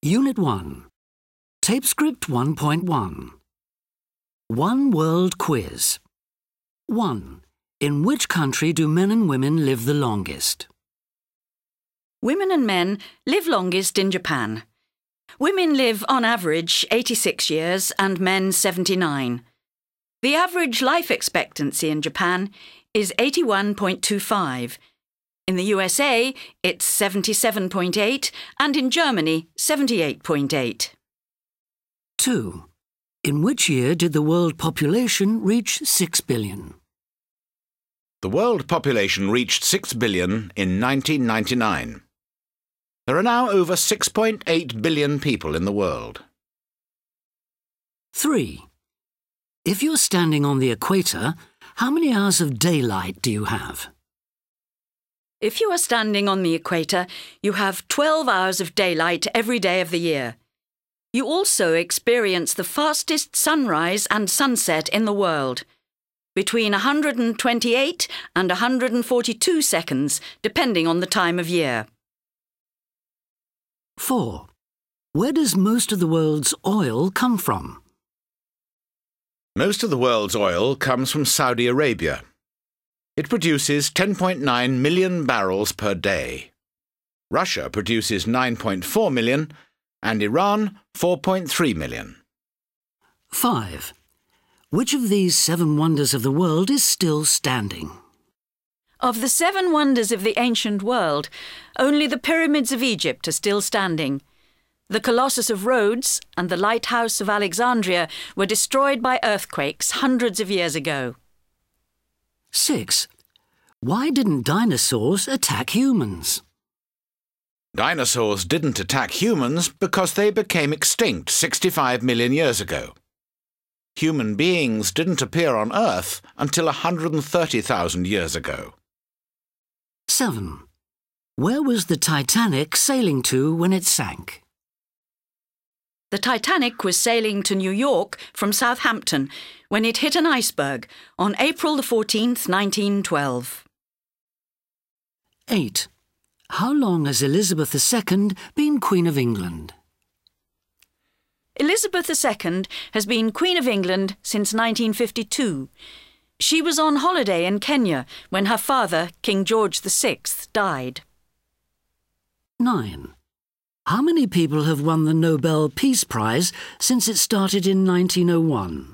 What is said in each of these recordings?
Unit 1. Tape script 1.1. One World Quiz. 1. In which country do men and women live the longest? Women and men live longest in Japan. Women live on average 86 years and men 79. The average life expectancy in Japan is 81.25. In the USA, it's 77.8 and in Germany, 78.8. 2. In which year did the world population reach 6 billion? The world population reached 6 billion in 1999. There are now over 6.8 billion people in the world. 3. If you're standing on the equator, how many hours of daylight do you have? If you are standing on the equator, you have 12 hours of daylight every day of the year. You also experience the fastest sunrise and sunset in the world, between 128 and 142 seconds, depending on the time of year. 4. Where does most of the world's oil come from? Most of the world's oil comes from Saudi Arabia. It produces 10.9 million barrels per day. Russia produces 9.4 million and Iran 4.3 million. 5. Which of these 7 wonders of the world is still standing? Of the 7 wonders of the ancient world, only the pyramids of Egypt are still standing. The Colossus of Rhodes and the Lighthouse of Alexandria were destroyed by earthquakes hundreds of years ago. 6. Why didn't dinosaurs attack humans? Dinosaurs didn't attack humans because they became extinct 65 million years ago. Human beings didn't appear on Earth until 130,000 years ago. 7. Where was the Titanic sailing to when it sank? The Titanic was sailing to New York from Southampton when it hit an iceberg on April 14, 1912. 8. How long has Elizabeth II been Queen of England? Elizabeth II has been Queen of England since 1952. She was on holiday in Kenya when her father, King George VI, died. 9. How many people have won the Nobel Peace Prize since it started in 1901?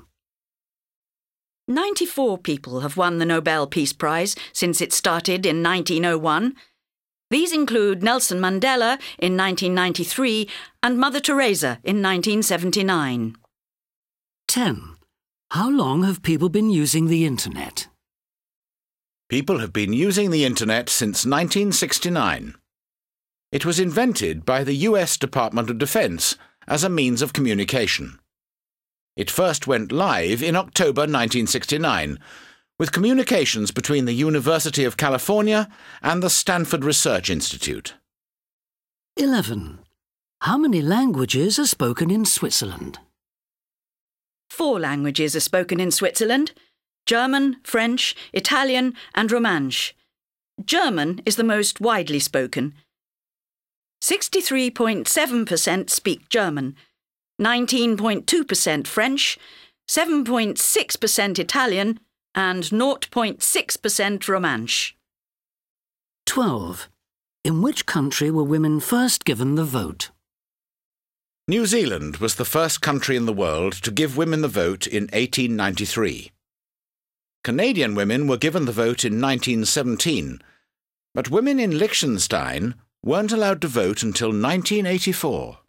94 people have won the Nobel Peace Prize since it started in 1901. These include Nelson Mandela in 1993 and Mother Teresa in 1979. 10. How long have people been using the Internet? People have been using the Internet since 1969. It was invented by the US Department of Defense as a means of communication. It first went live in October 1969, with communications between the University of California and the Stanford Research Institute. 11. How many languages are spoken in Switzerland? 4 languages are spoken in Switzerland: German, French, Italian and Romansh. German is the most widely spoken. 63.7% speak German, 19.2% French, 7.6% Italian and 0.6% Romansh. 12. In which country were women first given the vote? New Zealand was the first country in the world to give women the vote in 1893. Canadian women were given the vote in 1917, but women in Liechtenstein weren't allowed to vote until 1984.